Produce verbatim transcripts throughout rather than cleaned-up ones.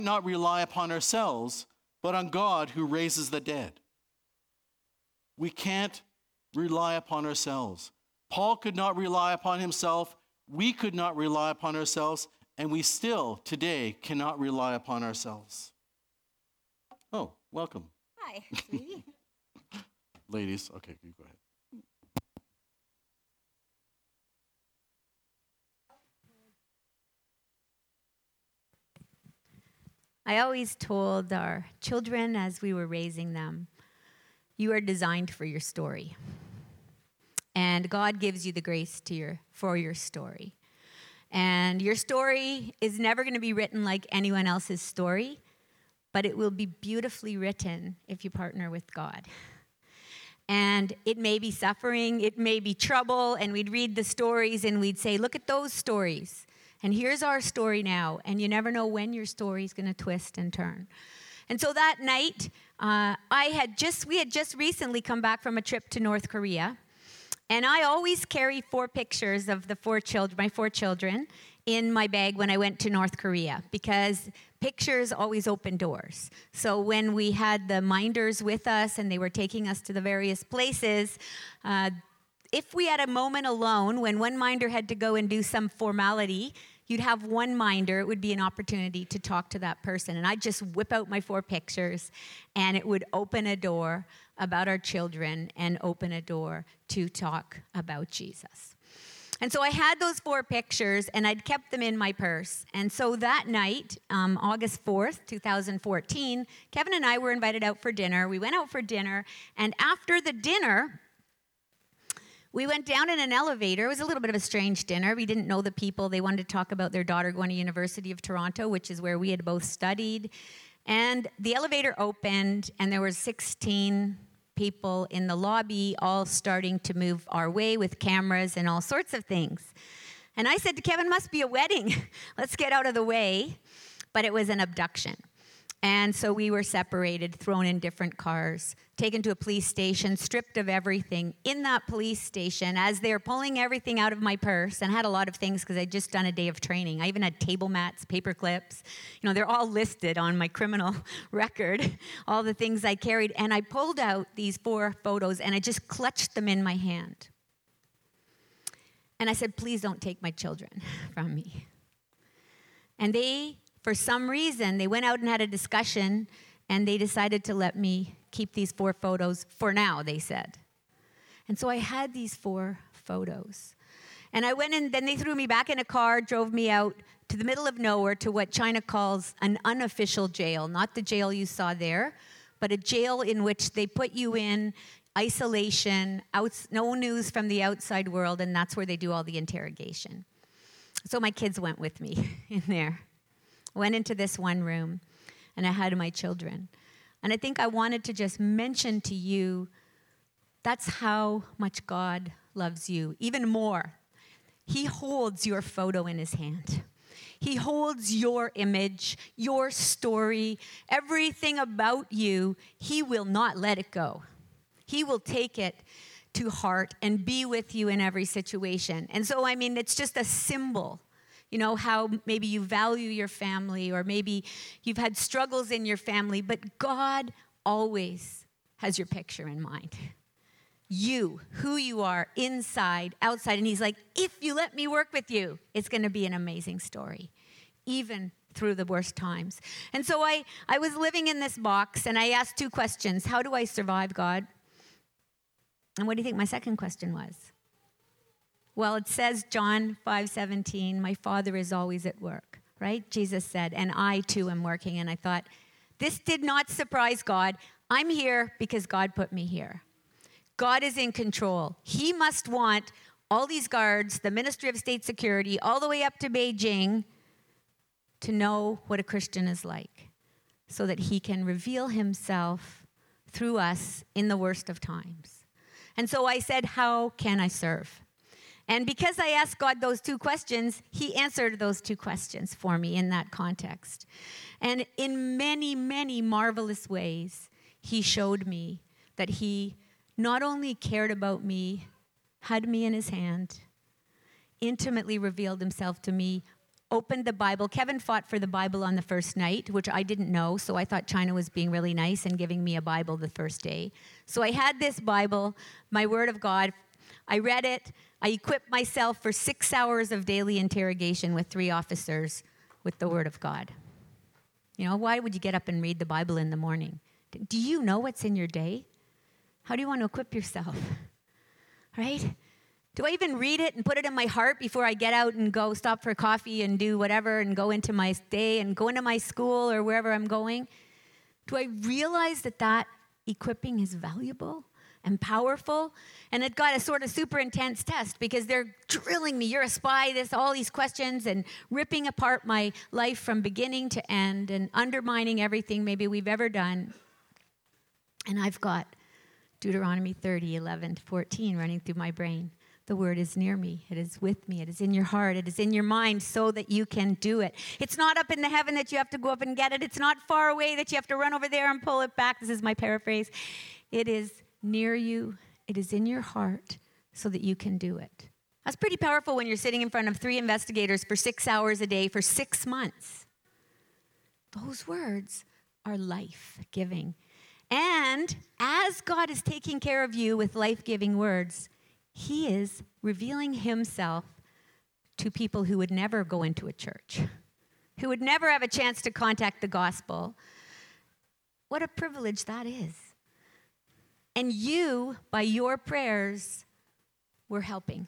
Not rely upon ourselves, but on God who raises the dead. We can't rely upon ourselves. Paul could not rely upon himself. We could not rely upon ourselves. And we still, today, cannot rely upon ourselves. Oh, welcome. Hi, sweetie. Ladies, okay, you go ahead. I always told our children as we were raising them, you are designed for your story. And God gives you the grace to your, for your story. And your story is never going to be written like anyone else's story, but it will be beautifully written if you partner with God. And it may be suffering, it may be trouble, and we'd read the stories and we'd say, look at those stories. And here's our story now. And you never know when your story is going to twist and turn. And so that night, uh, I had just, we had just recently come back from a trip to North Korea. And I always carry four pictures of the four children, my four children, in my bag when I went to North Korea, because pictures always open doors. So when we had the minders with us and they were taking us to the various places, uh, if we had a moment alone when one minder had to go and do some formality, you'd have one minder. It would be an opportunity to talk to that person. And I'd just whip out my four pictures, and it would open a door about our children and open a door to talk about Jesus. And so I had those four pictures, and I'd kept them in my purse. And so that night, um, August fourth, twenty fourteen, Kevin and I were invited out for dinner. We went out for dinner, and after the dinner, we went down in an elevator. It was a little bit of a strange dinner. We didn't know the people. They wanted to talk about their daughter going to University of Toronto, which is where we had both studied. And the elevator opened, and there were sixteen people in the lobby, all starting to move our way with cameras and all sorts of things. And I said to Kevin, must be a wedding. Let's get out of the way. But it was an abduction. And so we were separated, thrown in different cars, taken to a police station, stripped of everything. In that police station, as they're pulling everything out of my purse, and I had a lot of things because I'd just done a day of training. I even had table mats, paper clips. You know, they're all listed on my criminal record, all the things I carried. And I pulled out these four photos, and I just clutched them in my hand. And I said, please don't take my children from me. And they... For some reason, they went out and had a discussion, and they decided to let me keep these four photos for now, they said. And so I had these four photos. And I went in, then they threw me back in a car, drove me out to the middle of nowhere to what China calls an unofficial jail. Not the jail you saw there, but a jail in which they put you in isolation, out, no news from the outside world, and that's where they do all the interrogation. So my kids went with me in there. Went into this one room, and I had my children. And I think I wanted to just mention to you, that's how much God loves you, even more. He holds your photo in his hand. He holds your image, your story, everything about you. He will not let it go. He will take it to heart and be with you in every situation. And so, I mean, it's just a symbol. You know, how maybe you value your family, or maybe you've had struggles in your family, but God always has your picture in mind. You, who you are, inside, outside. And he's like, if you let me work with you, it's going to be an amazing story, even through the worst times. And so I, I was living in this box, and I asked two questions. How do I survive, God? And what do you think my second question was? Well, it says, John five seventeen, my Father is always at work, right? Jesus said, and I too am working. And I thought, this did not surprise God. I'm here because God put me here. God is in control. He must want all these guards, the Ministry of State Security, all the way up to Beijing, to know what a Christian is like, so that he can reveal himself through us in the worst of times. And so I said, how can I serve? And because I asked God those two questions, he answered those two questions for me in that context. And in many, many marvelous ways, he showed me that he not only cared about me, had me in his hand, intimately revealed himself to me opened the Bible. Kevin fought for the Bible on the first night, which I didn't know, so I thought China was being really nice and giving me a Bible the first day. So I had this Bible, my Word of God. I read it. I equipped myself for six hours of daily interrogation with three officers with the Word of God. You know, why would you get up and read the Bible in the morning? Do you know what's in your day? How do you want to equip yourself? Right? Do I even read it and put it in my heart before I get out and go stop for coffee and do whatever and go into my day and go into my school or wherever I'm going? Do I realize that that equipping is valuable and powerful? And it got a sort of super intense test because they're drilling me. You're a spy, this, all these questions, and ripping apart my life from beginning to end and undermining everything maybe we've ever done. And I've got Deuteronomy thirty, eleven to fourteen running through my brain. The word is near me. It is with me. It is in your heart. It is in your mind so that you can do it. It's not up in the heaven that you have to go up and get it. It's not far away that you have to run over there and pull it back. This is my paraphrase. It is near you. It is in your heart so that you can do it. That's pretty powerful when you're sitting in front of three investigators for six hours a day for six months. Those words are life-giving. And as God is taking care of you with life-giving words, He is revealing Himself to people who would never go into a church, who would never have a chance to contact the gospel. What a privilege that is. And you, by your prayers, were helping,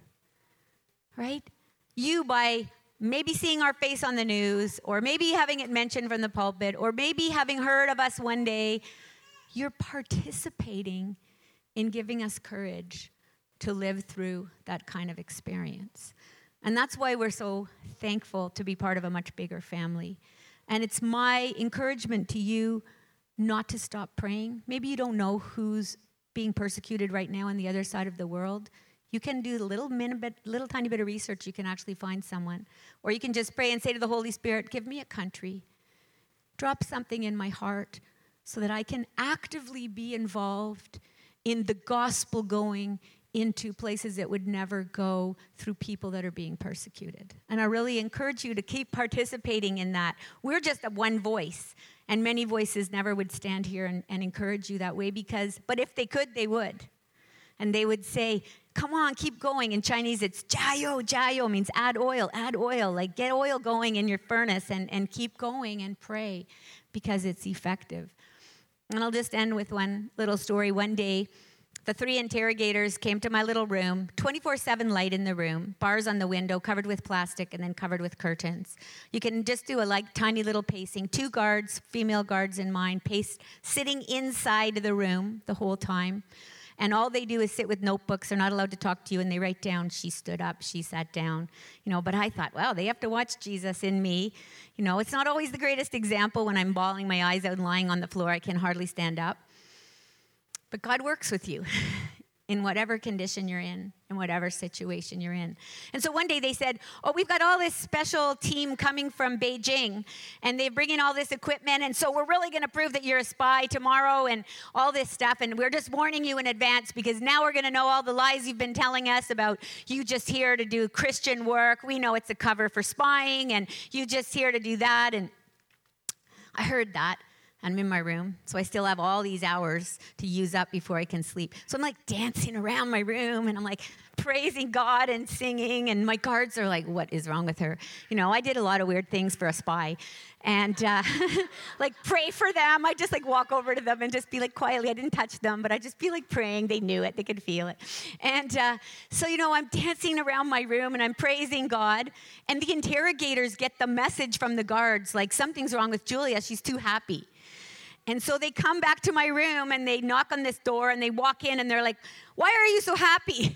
right? You, by maybe seeing our face on the news, or maybe having it mentioned from the pulpit, or maybe having heard of us one day, you're participating in giving us courage to live through that kind of experience. And that's why we're so thankful to be part of a much bigger family. And it's my encouragement to you not to stop praying. Maybe you don't know who's being persecuted right now on the other side of the world. You can do a little, minute, little tiny bit of research. You can actually find someone. Or you can just pray and say to the Holy Spirit, give me a country. Drop something in my heart so that I can actively be involved in the gospel going into places that would never go through people that are being persecuted. And I really encourage you to keep participating in that. We're just a one voice, and many voices never would stand here and, and encourage you that way because, but if they could, they would. And they would say, come on, keep going. In Chinese, it's jiao, jiao means add oil, add oil. Like get oil going in your furnace and, and keep going and pray because it's effective. And I'll just end with one little story. One day, the three interrogators came to my little room, twenty-four seven light in the room, bars on the window, covered with plastic, and then covered with curtains. You can just do a like tiny little pacing. Two guards, female guards in mine, paced, sitting inside the room the whole time. And all they do is sit with notebooks. They're not allowed to talk to you, and they write down, she stood up, she sat down. You know, but I thought, wow, they have to watch Jesus in me. You know, it's not always the greatest example when I'm bawling my eyes out and lying on the floor. I can hardly stand up. But God works with you in whatever condition you're in, in whatever situation you're in. And so one day they said, oh, we've got all this special team coming from Beijing, and they're bringing all this equipment, and so we're really going to prove that you're a spy tomorrow and all this stuff, and we're just warning you in advance because now we're going to know all the lies you've been telling us about you just here to do Christian work. We know it's a cover for spying, and you just here to do that. And I heard that. I'm in my room, so I still have all these hours to use up before I can sleep. So I'm like dancing around my room, and I'm like praising God and singing, and my guards are like, what is wrong with her? You know, I did a lot of weird things for a spy. And uh, like pray for them. I just like walk over to them and just be like quietly. I didn't touch them, but I just be like praying. They knew it. They could feel it. And uh, so, you know, I'm dancing around my room and I'm praising God. And the interrogators get the message from the guards, like something's wrong with Julia. She's too happy. And so they come back to my room and they knock on this door and they walk in and they're like, why are you so happy?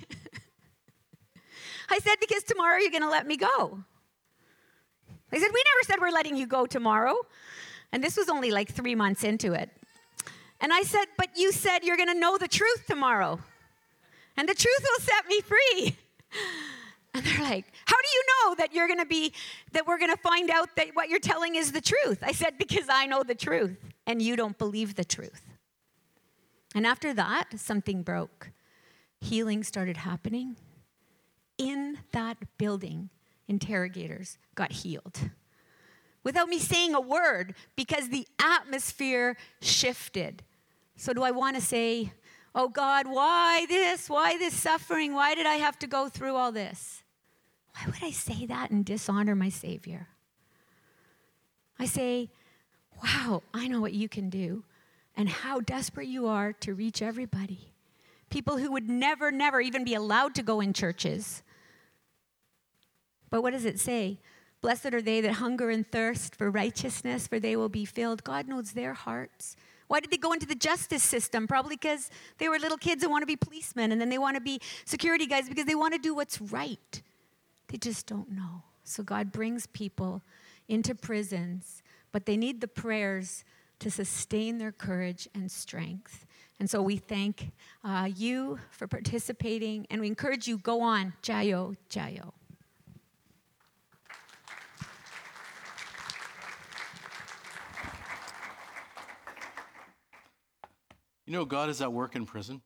I said, because tomorrow you're going to let me go. They said, we never said we're letting you go tomorrow. And this was only like three months into it. And I said, but you said you're going to know the truth tomorrow. And the truth will set me free. And they're like, how do you know that you're going to be, that we're going to find out that what you're telling is the truth? I said, because I know the truth and you don't believe the truth. And after that, something broke. Healing started happening in that building. interrogators got healed without me saying a word because the atmosphere shifted. So do I want to say, oh God, why this? Why this suffering? Why did I have to go through all this? Why would I say that and dishonor my Savior? I say, wow, I know what you can do and how desperate you are to reach everybody. People who would never, never even be allowed to go in churches. But what does it say? Blessed are they that hunger and thirst for righteousness, for they will be filled. God knows their hearts. Why did they go into the justice system? Probably because they were little kids who want to be policemen, and then they want to be security guys because they want to do what's right. They just don't know. So God brings people into prisons, but they need the prayers to sustain their courage and strength. And so we thank uh, you for participating, and we encourage you, go on, jayo, jayo. You know, God is at work in prison.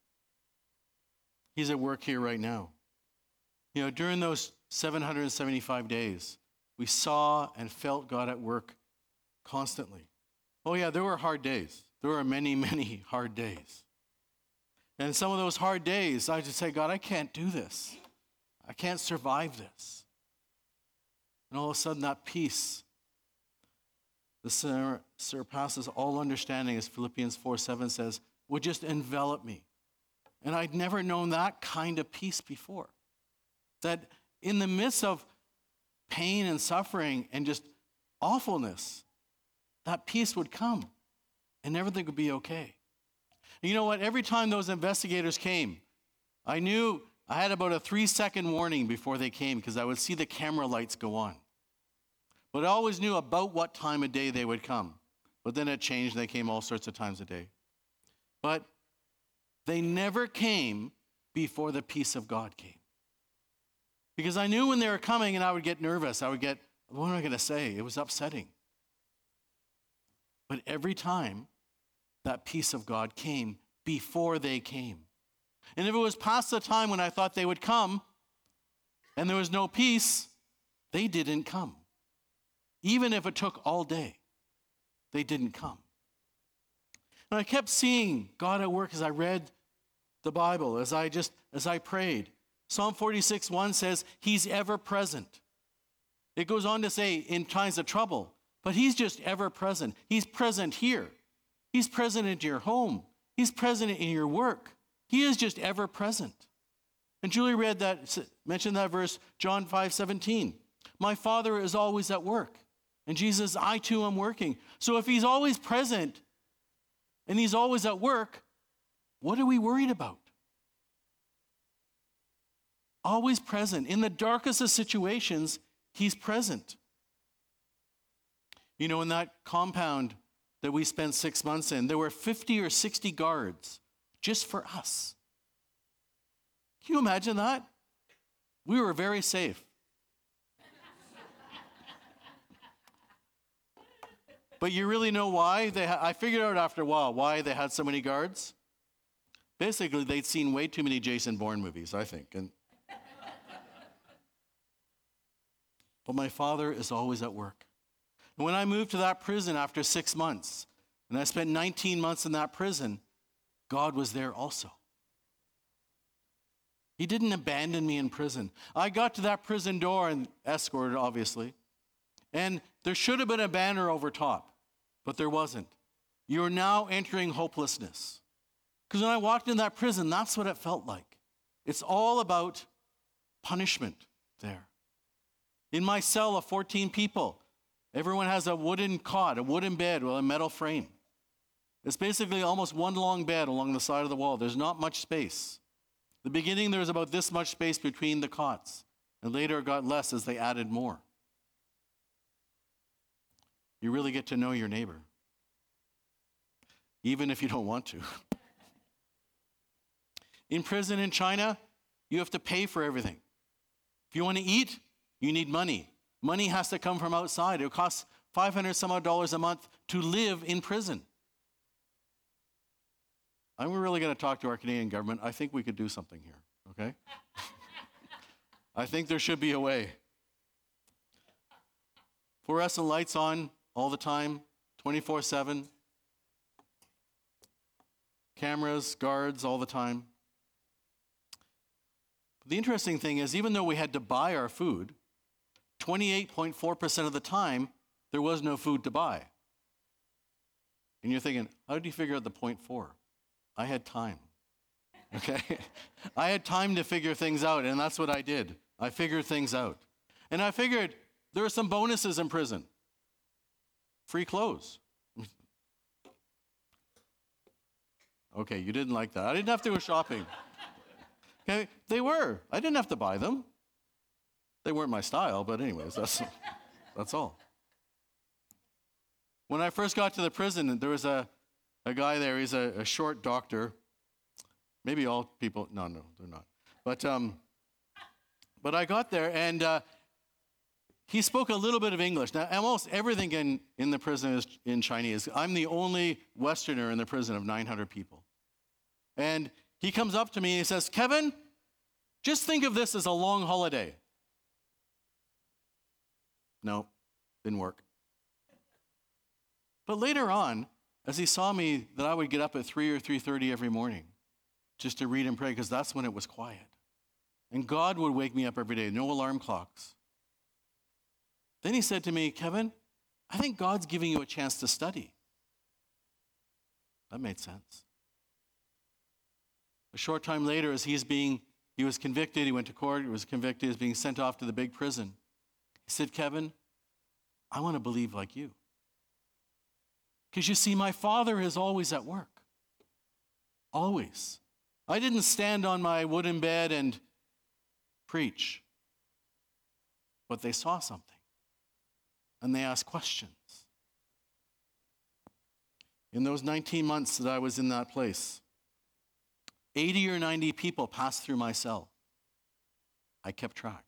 He's at work here right now. You know, during those seven hundred seventy-five days, we saw and felt God at work constantly. Oh yeah, there were hard days. There were many, many hard days. And some of those hard days, I just say, God, I can't do this. I can't survive this. And all of a sudden, that peace, the sur- surpasses all understanding, as Philippians four seven says, would just envelop me. And I'd never known that kind of peace before. That in the midst of pain and suffering and just awfulness, that peace would come and everything would be okay. And you know what? Every time those investigators came, I knew I had about a three-second warning before they came because I would see the camera lights go on. But I always knew about what time of day they would come. But then it changed. They came all sorts of times a day. But they never came before the peace of God came. Because I knew when they were coming and I would get nervous. I would get, what am I going to say? It was upsetting. But every time, that peace of God came before they came. And if it was past the time when I thought they would come and there was no peace, they didn't come. Even if it took all day, they didn't come. And I kept seeing God at work as I read the Bible, as I just, as I prayed. Psalm forty-six one says, he's ever present. It goes on to say, in times of trouble, but he's just ever present. He's present here. He's present in your home. He's present in your work. He is just ever present. And Julie read that, mentioned that verse, John five seventeen. My Father is always at work. And Jesus, I too am working. So if he's always present and he's always at work, what are we worried about? Always present. In the darkest of situations, he's present. You know, in that compound that we spent six months in, there were fifty or sixty guards just for us. Can you imagine that? We were very safe. But you really know why? They ha- I figured out after a while why they had so many guards. Basically, they'd seen way too many Jason Bourne movies, I think. And but my Father is always at work. And when I moved to that prison after six months, and I spent nineteen months in that prison, God was there also. He didn't abandon me in prison. I got to that prison door and escorted, obviously. And there should have been a banner over top, but there wasn't. You're now entering hopelessness. Because when I walked in that prison, that's what it felt like. It's all about punishment there. In my cell of fourteen people, everyone has a wooden cot, a wooden bed with a metal frame. It's basically almost one long bed along the side of the wall. There's not much space. The beginning, there was about this much space between the cots. And later it got less as they added more. You really get to know your neighbor. Even if you don't want to. In prison in China, you have to pay for everything. If you want to eat, you need money. Money has to come from outside. It costs five hundred some odd dollars a month to live in prison. I'm really going to talk to our Canadian government. I think we could do something here, okay? I think there should be a way. Fluorescent lights on all the time, twenty-four seven. Cameras, guards all the time. But the interesting thing is, even though we had to buy our food, twenty-eight point four percent of the time, there was no food to buy. And you're thinking, how did you figure out the point four? I had time. Okay? I had time to figure things out, and that's what I did. I figured things out. And I figured there are some bonuses in prison. Free clothes. Okay, you didn't like that. I didn't have to go shopping. Okay, they were. I didn't have to buy them. They weren't my style, but anyways, that's, that's all. When I first got to the prison, there was a, a guy there. He's a, a short doctor. Maybe all people, no, no, they're not. But um, but I got there, and uh, he spoke a little bit of English. Now, almost everything in, in the prison is in Chinese. I'm the only Westerner in the prison of nine hundred people. And he comes up to me and he says, Kevin, just think of this as a long holiday. No, didn't work. But later on, as he saw me, that I would get up at three or three thirty every morning just to read and pray, because that's when it was quiet. And God would wake me up every day, no alarm clocks. Then he said to me, Kevin, I think God's giving you a chance to study. That made sense. A short time later, as he's being, he was convicted, he went to court, he was convicted, he was being sent off to the big prison. He said, Kevin, I want to believe like you. Because you see, my Father is always at work. Always. I didn't stand on my wooden bed and preach. But they saw something. And they asked questions. In those nineteen months that I was in that place, eighty or ninety people passed through my cell. I kept track.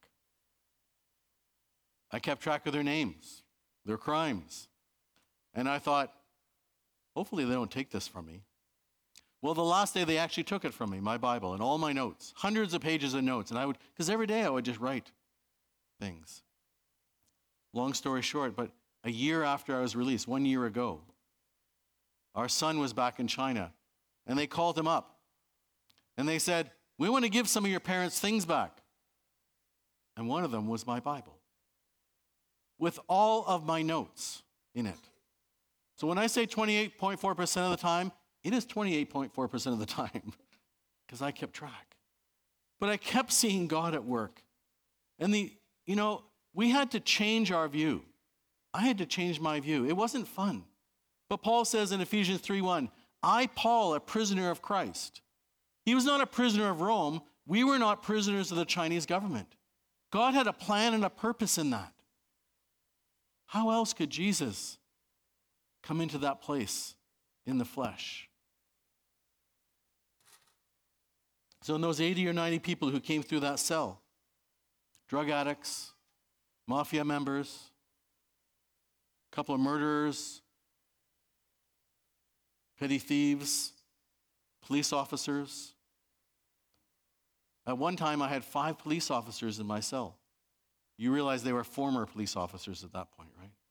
I kept track of their names, their crimes. And I thought, hopefully they don't take this from me. Well, the last day they actually took it from me, my Bible, and all my notes, hundreds of pages of notes. And I would, because every day I would just write things. Long story short, but a year after I was released, one year ago, our son was back in China, and they called him up. And they said, we want to give some of your parents' things back. And one of them was my Bible, with all of my notes in it. So when I say twenty-eight point four percent of the time, it is twenty-eight point four percent of the time, because I kept track. But I kept seeing God at work. And the, you know, we had to change our view. I had to change my view. It wasn't fun. But Paul says in Ephesians three one, I, Paul, a prisoner of Christ. He was not a prisoner of Rome. We were not prisoners of the Chinese government. God had a plan and a purpose in that. How else could Jesus come into that place in the flesh? So in those eighty or ninety people who came through that cell, drug addicts, mafia members, a couple of murderers, petty thieves, police officers. At one time, I had five police officers in my cell. You realize they were former police officers at that point, right?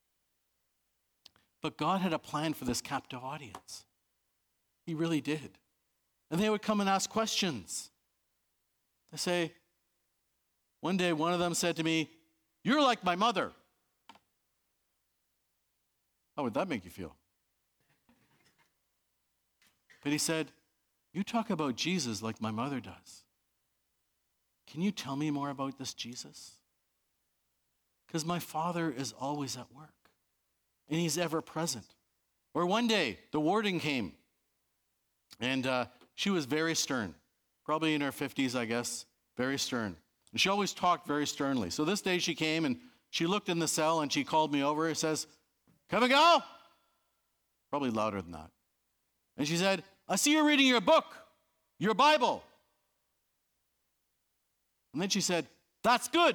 But God had a plan for this captive audience. He really did. And they would come and ask questions. They say, one day one of them said to me, you're like my mother. How would that make you feel? But he said, you talk about Jesus like my mother does. Can you tell me more about this Jesus? Because my Father is always at work, and he's ever present. Or one day, the warden came, and uh, she was very stern, probably in her fifties, I guess, very stern. And she always talked very sternly. So this day she came, and she looked in the cell, and she called me over and says, Kevin Gao? Probably louder than that. And she said, I see you're reading your book, your Bible. And then she said, that's good.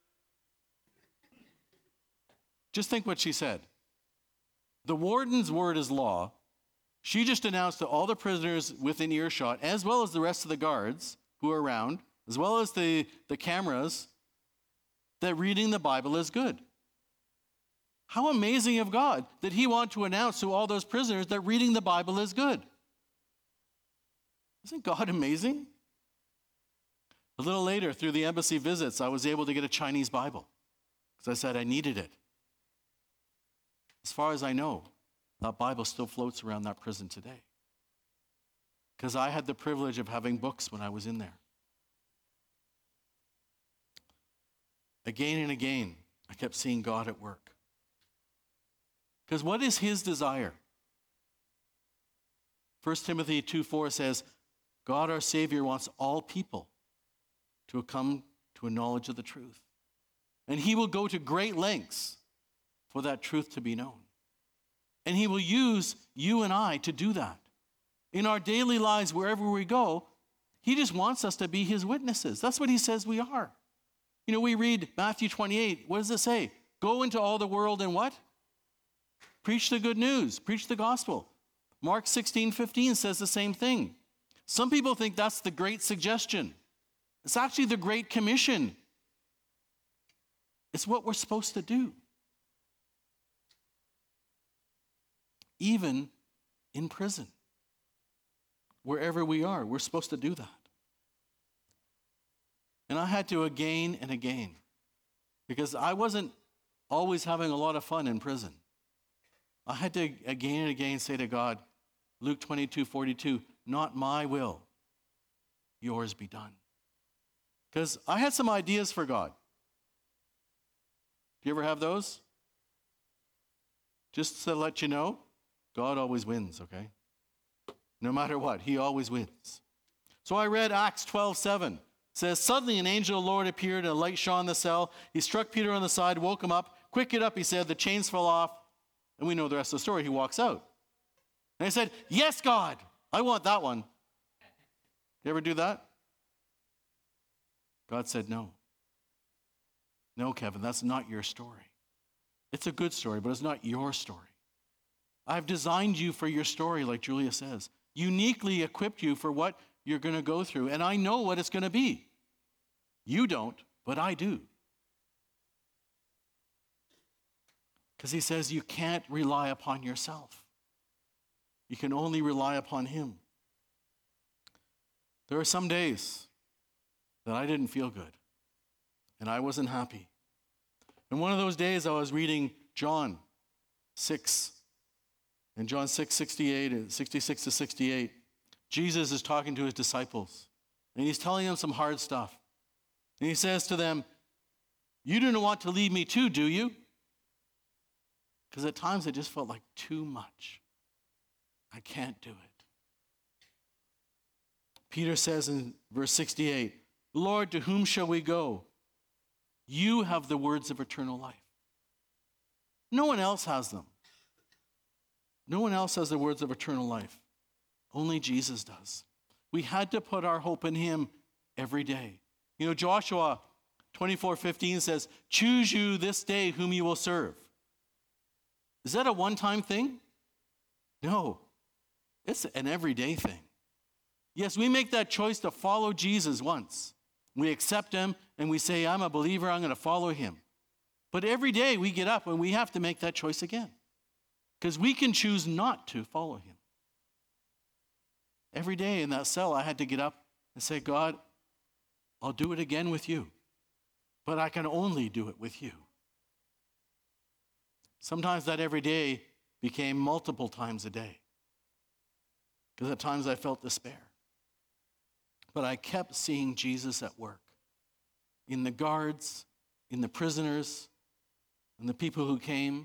Just think what she said. The warden's word is law. She just announced to all the prisoners within earshot, as well as the rest of the guards who are around, as well as the, the cameras, that reading the Bible is good. How amazing of God that he wanted to announce to all those prisoners that reading the Bible is good. Isn't God amazing? A little later, through the embassy visits, I was able to get a Chinese Bible because I said I needed it. As far as I know, that Bible still floats around that prison today because I had the privilege of having books when I was in there. Again and again, I kept seeing God at work. Because what is his desire? First Timothy two four says, God our Savior wants all people to come to a knowledge of the truth. And he will go to great lengths for that truth to be known. And he will use you and I to do that. In our daily lives, wherever we go, he just wants us to be his witnesses. That's what he says we are. You know, we read Matthew twenty-eight. What does it say? Go into all the world and what? Preach the good news. Preach the gospel. Mark sixteen fifteen says the same thing. Some people think that's the great suggestion. It's actually the Great Commission. It's what we're supposed to do. Even in prison. Wherever we are, we're supposed to do that. And I had to again and again, because I wasn't always having a lot of fun in prison. I had to again and again say to God, Luke twenty-two forty-two, not my will, yours be done. Because I had some ideas for God. Do you ever have those? Just to let you know, God always wins, okay? No matter what, he always wins. So I read Acts twelve seven. It says, suddenly an angel of the Lord appeared and a light shone in the cell. He struck Peter on the side, woke him up. Quick, get up, he said. The chains fell off. And we know the rest of the story. He walks out. And I said, yes, God, I want that one. You ever do that? God said, no. No, Kevin, that's not your story. It's a good story, but it's not your story. I've designed you for your story, like Julia says. Uniquely equipped you for what you're going to go through. And I know what it's going to be. You don't, but I do. Because he says you can't rely upon yourself. You can only rely upon him. There are some days that I didn't feel good. And I wasn't happy. And one of those days I was reading John six. In John six, sixty-eight, sixty-six to sixty-eight, Jesus is talking to his disciples. And he's telling them some hard stuff. And he says to them, you don't want to leave me too, do you? Because at times it just felt like too much. I can't do it. Peter says in verse sixty-eight, Lord, to whom shall we go? You have the words of eternal life. No one else has them. No one else has the words of eternal life. Only Jesus does. We had to put our hope in him every day. You know, Joshua twenty-four fifteen says, choose you this day whom you will serve. Is that a one-time thing? No. It's an everyday thing. Yes, we make that choice to follow Jesus once. We accept him and we say, I'm a believer, I'm going to follow him. But every day we get up and we have to make that choice again. Because we can choose not to follow him. Every day in that cell, I had to get up and say, God, I'll do it again with you. But I can only do it with you. Sometimes that every day became multiple times a day. Because at times I felt despair. But I kept seeing Jesus at work. In the guards, in the prisoners, and the people who came.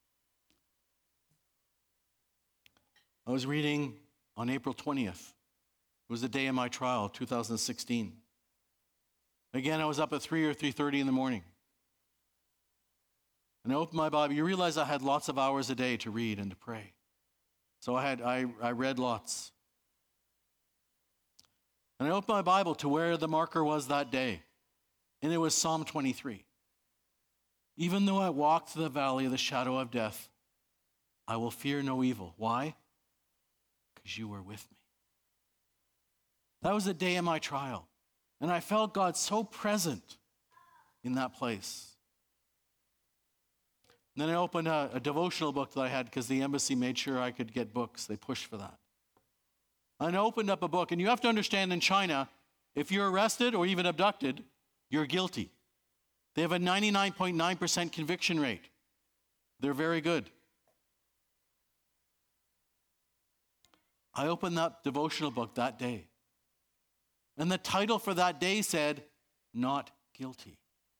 I was reading on April twentieth. It was the day of my trial, two thousand sixteen. Again, I was up at three or three thirty in the morning. And I opened my Bible. You realize I had lots of hours a day to read and to pray. So I had I, I read lots. And I opened my Bible to where the marker was that day. And it was Psalm twenty-three. Even though I walk through the valley of the shadow of death, I will fear no evil. Why? Because you were with me. That was the day of my trial. And I felt God so present in that place. Then I opened a, a devotional book that I had because the embassy made sure I could get books. They pushed for that. And I opened up a book, and you have to understand in China, if you're arrested or even abducted, you're guilty. They have a ninety-nine point nine percent conviction rate. They're very good. I opened that devotional book that day. And the title for that day said, Not Guilty.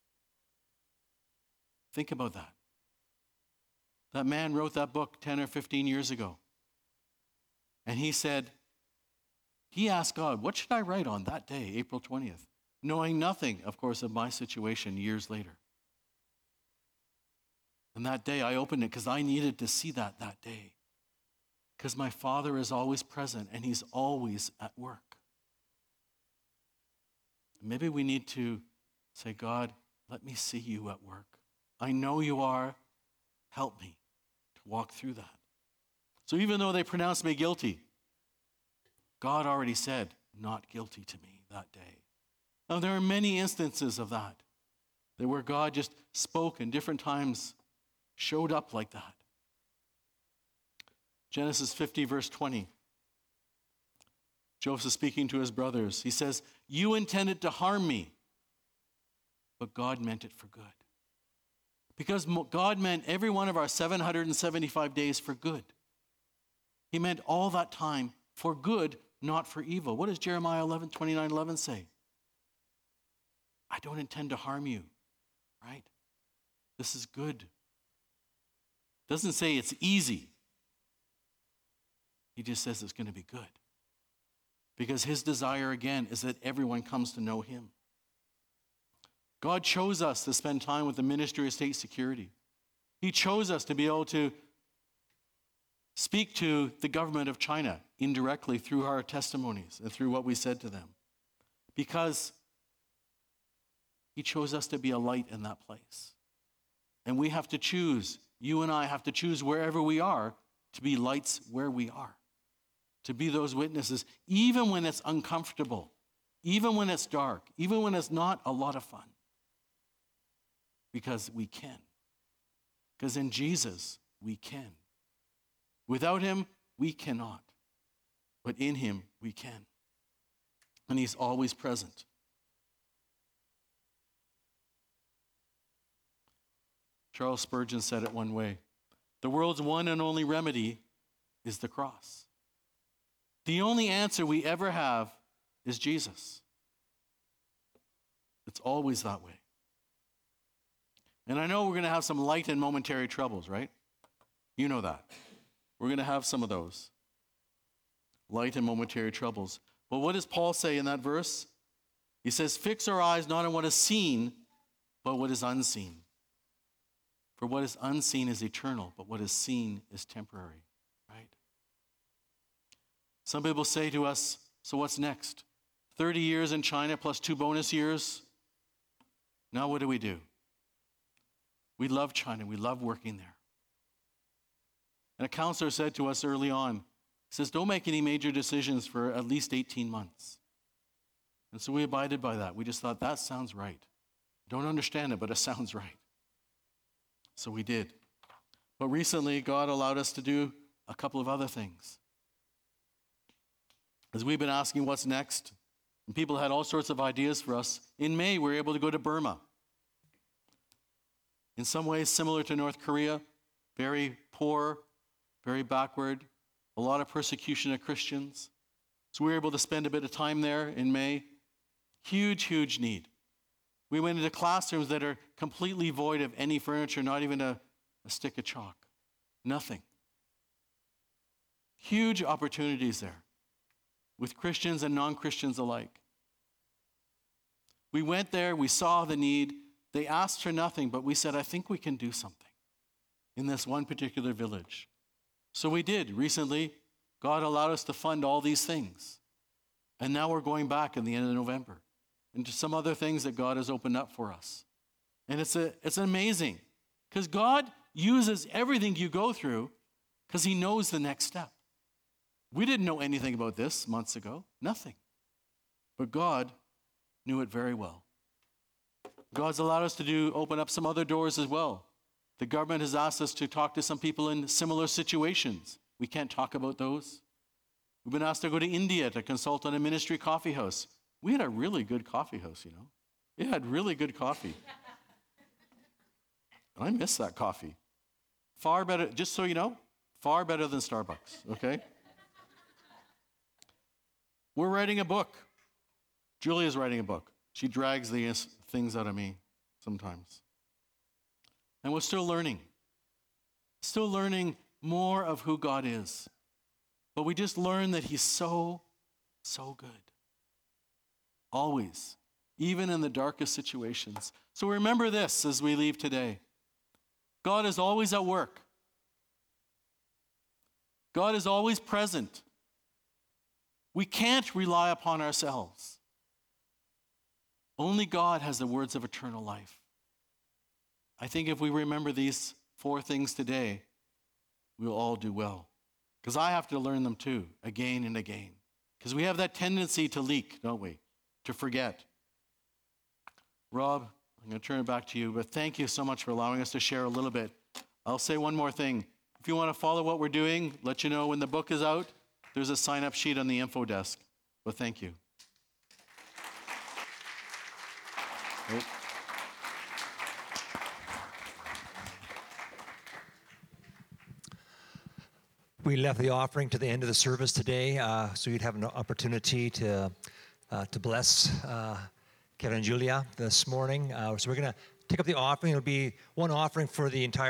Think about that. That man wrote that book ten or fifteen years ago. And he said, he asked God, what should I write on that day, April twentieth? Knowing nothing, of course, of my situation years later. And that day I opened it because I needed to see that that day. Because my Father is always present and he's always at work. Maybe we need to say, God, let me see you at work. I know you are. Help me to walk through that. So even though they pronounced me guilty, God already said, not guilty to me that day. Now, there are many instances of that, that where God just spoke in different times, showed up like that. Genesis fifty, verse twenty. Joseph speaking to his brothers. He says, you intended to harm me, but God meant it for good. Because God meant every one of our seven hundred seventy-five days for good. He meant all that time for good, not for evil. What does Jeremiah eleven, twenty-nine, eleven say? I don't intend to harm you, right? This is good. Doesn't say it's easy. He just says it's going to be good. Because his desire, again, is that everyone comes to know him. God chose us to spend time with the Ministry of State Security. He chose us to be able to speak to the government of China indirectly through our testimonies and through what we said to them. Because he chose us to be a light in that place. And we have to choose, you and I have to choose wherever we are to be lights where we are. To be those witnesses, even when it's uncomfortable, even when it's dark, even when it's not a lot of fun. Because we can. Because in Jesus, we can. Without him, we cannot. But in him, we can. And he's always present. Charles Spurgeon said it one way. The world's one and only remedy is the cross. The only answer we ever have is Jesus. It's always that way. And I know we're going to have some light and momentary troubles, right? You know that. We're going to have some of those. Light and momentary troubles. But what does Paul say in that verse? He says, fix our eyes not on what is seen, but what is unseen. For what is unseen is eternal, but what is seen is temporary, right? Some people say to us, so what's next? thirty years in China plus two bonus years. Now what do we do? We love China. We love working there. And a counselor said to us early on, he says, don't make any major decisions for at least eighteen months. And so we abided by that. We just thought, that sounds right. Don't understand it, but it sounds right. So we did. But recently, God allowed us to do a couple of other things. As we've been asking what's next, and people had all sorts of ideas for us, in May, we were able to go to Burma. In some ways, similar to North Korea, very poor, very backward, a lot of persecution of Christians. So we were able to spend a bit of time there in May. Huge, huge need. We went into classrooms that are completely void of any furniture, not even a, a stick of chalk. Nothing. Huge opportunities there with Christians and non-Christians alike. We went there, we saw the need. They asked for nothing, but we said, I think we can do something in this one particular village. So we did. Recently, God allowed us to fund all these things. And now we're going back in the end of November into some other things that God has opened up for us. And it's a it's amazing because God uses everything you go through because he knows the next step. We didn't know anything about this months ago, nothing. But God knew it very well. God's allowed us to do open up some other doors as well. The government has asked us to talk to some people in similar situations. We can't talk about those. We've been asked to go to India to consult on a ministry coffee house. We had a really good coffee house, you know. It had really good coffee. I miss that coffee. Far better, just so you know, far better than Starbucks, okay? We're writing a book. Julia's writing a book. She drags these things out of me sometimes. And we're still learning. Still learning more of who God is. But we just learn that he's so, so good. Always. Even in the darkest situations. So remember this as we leave today. God is always at work. God is always present. We can't rely upon ourselves. Only God has the words of eternal life. I think if we remember these four things today, we'll all do well. Because I have to learn them too, again and again. Because we have that tendency to leak, don't we? To forget. Rob, I'm going to turn it back to you, but thank you so much for allowing us to share a little bit. I'll say one more thing. If you want to follow what we're doing, let you know when the book is out. There's a sign-up sheet on the info desk. But thank you. Nope. We left the offering to the end of the service today, uh, so you'd have an opportunity to uh, to bless uh, Kevin and Julia this morning. Uh, so we're going to take up the offering. It'll be one offering for the entire